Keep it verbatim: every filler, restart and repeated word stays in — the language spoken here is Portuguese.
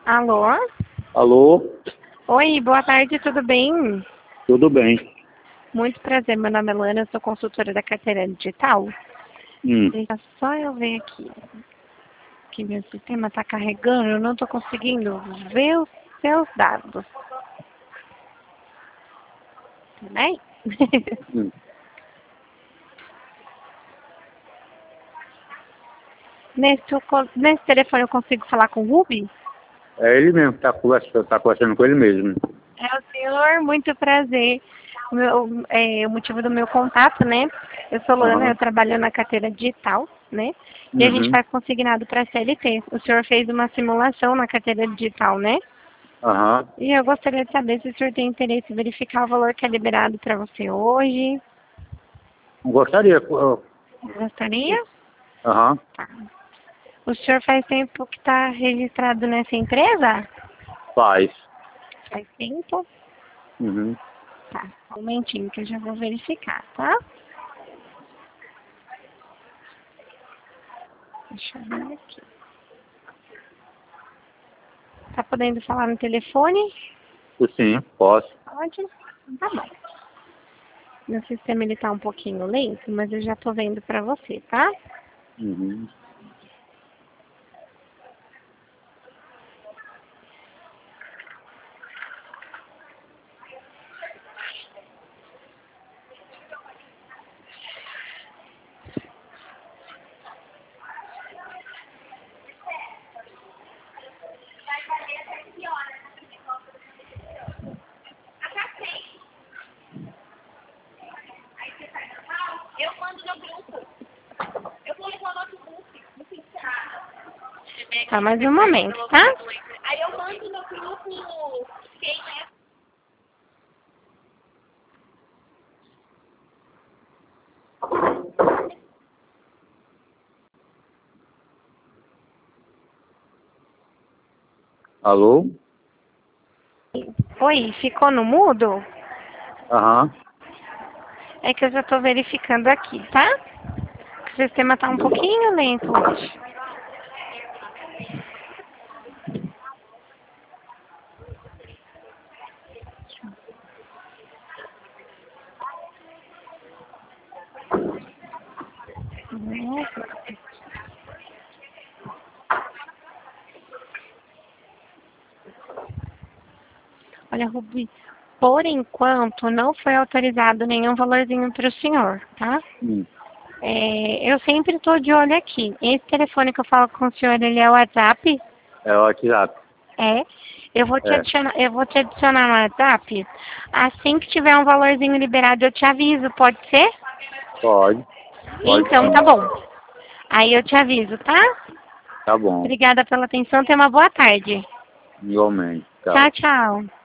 Alô? Alô? Oi, boa tarde, tudo bem? Tudo bem. Muito prazer, meu nome é Lana, eu sou consultora da carteira digital. Hum. Deixa só eu ver aqui, que meu sistema está carregando, eu não estou conseguindo ver os seus dados. Tudo bem? Hum. Nesse, nesse telefone eu consigo falar com o Rubi? É ele mesmo que está conversando, tá conversando com ele mesmo. É o senhor, muito prazer. O, meu, é, o motivo do meu contato, né? Eu sou Lana, Uhum. eu trabalho na carteira digital, né? E a gente Uhum. faz consignado para a C L T. O senhor fez uma simulação na carteira digital, né? Aham. E eu gostaria de saber se o senhor tem interesse em verificar o valor que é liberado para você hoje. Gostaria. eu- Gostaria? Aham. Tá. O senhor faz tempo que está registrado nessa empresa? Faz. Faz tempo? Uhum. Tá, um momentinho que eu já vou verificar, tá? Deixa eu ver aqui. Tá podendo falar no telefone? Sim, posso. Pode? Tá bom. Meu sistema ele tá um pouquinho lento, mas eu já tô vendo pra você, tá? Uhum. Tá, mais um momento, tá? Aí eu mando no grupo quem é. Alô? Oi, ficou no mudo? Aham. É que eu já tô verificando aqui, tá? O sistema tá um pouquinho lento hoje. Nossa. Olha, Rubi, por enquanto não foi autorizado nenhum valorzinho para o senhor, tá? Hum. É, eu sempre estou de olho aqui. Esse telefone que eu falo com o senhor, ele é o WhatsApp? É o WhatsApp. É. Eu vou te É. adicionar, eu vou te adicionar no WhatsApp. Assim que tiver um valorzinho liberado, eu te aviso, pode ser? Pode. Pode Então, sim. tá bom. Aí eu te aviso, tá? Tá bom. Obrigada pela atenção, tenha uma boa tarde. Igualmente. Tchau. Tchau, tchau.